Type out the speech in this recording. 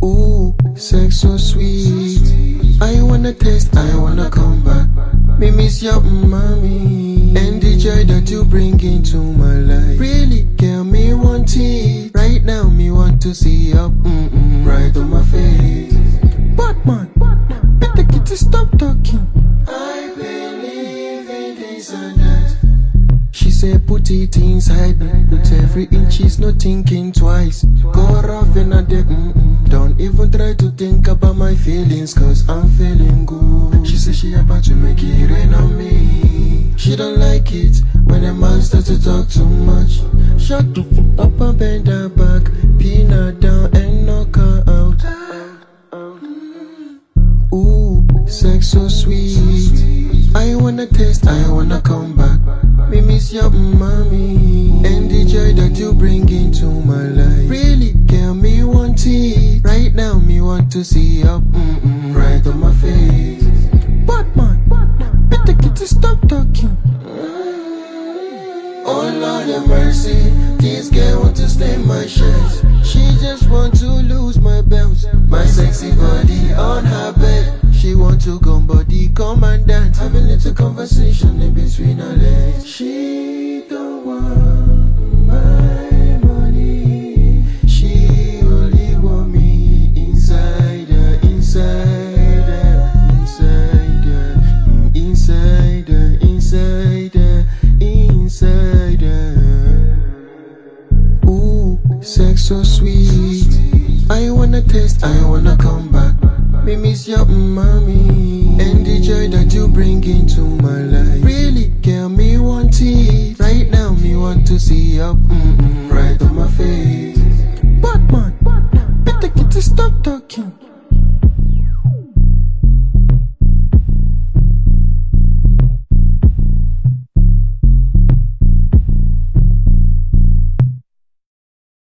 Ooh, sex so sweet. I wanna taste, I wanna come back. Me miss your mommy and the joy that you bring into my life. Really, girl, me want it. Right now, me want to see your right on my face. Batman, better get to stop talking. I believe in this and that. She said put it inside me. Put every inch, she's not thinking twice. Go rough and I did Don't even try to think about my feelings, cause I'm feeling good. She said she about to make it rain on me. She don't like it when a man starts to talk too much. Shut the fuck up and bend her back. Pin her down and knock her out. Ooh, sex so sweet. I wanna taste, I wanna come back. Me miss your mommy and the joy that you bring into my life. Really, girl, me want it. Right now, me want to see your right on my face. Batman, better get to stop talking. Oh Lord have mercy, this girl want to stain my shirt. She just want to lose my belt, my sexy body on her bed. She want to come body, come and dance. Have a little conversation in between her legs. She don't want my money. She only want me inside her, inside her, inside her, inside her, inside her, inside her. Ooh, sex so sweet. I wanna taste, I wanna come back. Me miss your mommy and the joy that you bring into my life. Really, girl, me want it. Right now, me want to see your right on my face. Batman, better get to stop talking.